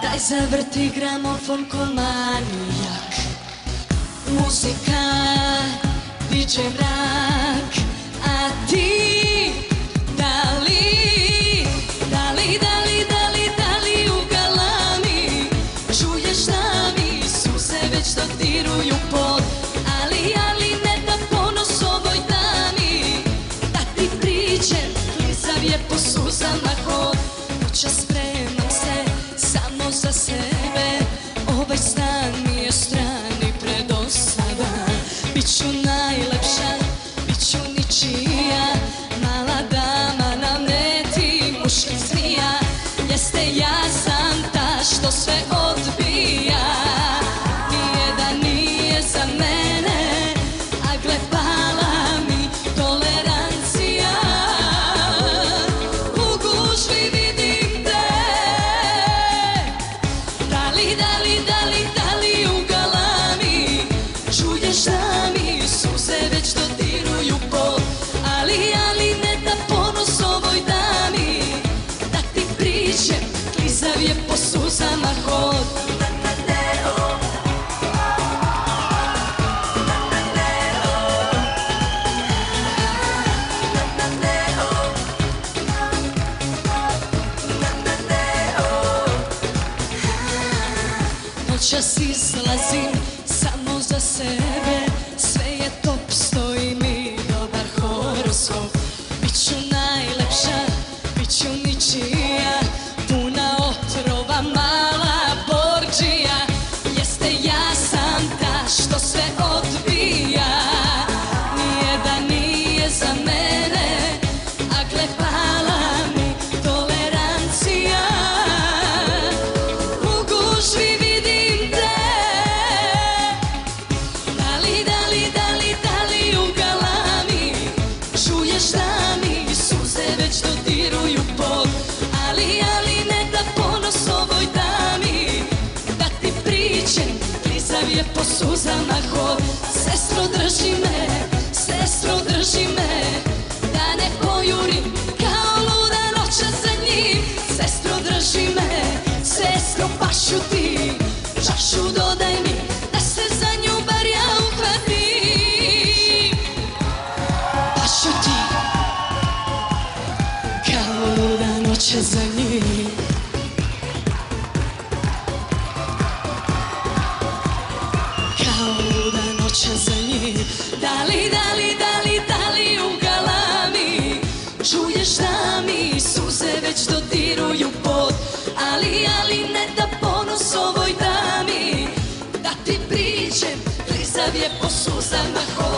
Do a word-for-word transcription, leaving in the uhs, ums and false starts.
Daj zavrti gramofon ko manijak. Muzika diže mrak, a ti da li, da li, da li, da li, da li u galami čuješ da mi suze već dodiruju pod, ali, ali ne da ponos ovoj dami, da ti priđem, klizav je po suzama hod. Noća spremam se samo za sebe, ovaj stan mi je stran i predosadan. Biću najlepša, biću ničija, mala dama na meti muških zmija. Jeste, ja sam ta što sve odbija, nijedan nije za mene, a gle pala mi tolerancija. U gužvi vidim te, da li, da li, da li, da li u galami čuješ da mi suze već dodiruju pod, ali, ali ne da ponos ovoj dami, da ti priđem, klizav je po suzama hod. Noćas izlazim samo za sebe, sve je top, stoji mi dobar horoskop. Biću najlepša, biću ničija, puna otrova, mala borđija. Jeste, ja sam ta što sve odbija, nijedan nije za mene, a gle pala mi tolerancija. U gužvi vidim te, da li, da li, da li, da li u galami čuješ da mi suze već dodiruju pod, ali, ali ne da ponos ovoj dami, da ti priđem, klizav je po suzama hod. Sestro drži me, sestro drži me, da ne pojurim kao luda noća za njim. Sestro drži me, sestro pašu ti, čašu dodaj mi, da se za nju bar ja uhvatim. Pašu ti, kao luda noća za njim. Kao luda noća za njim. Da li, da li, da li, da li u galami čuješ da mi suze već dodiruju pod, ali, ali ne da ponos ovoj dami, da ti priđem, klizav je po suzama hod.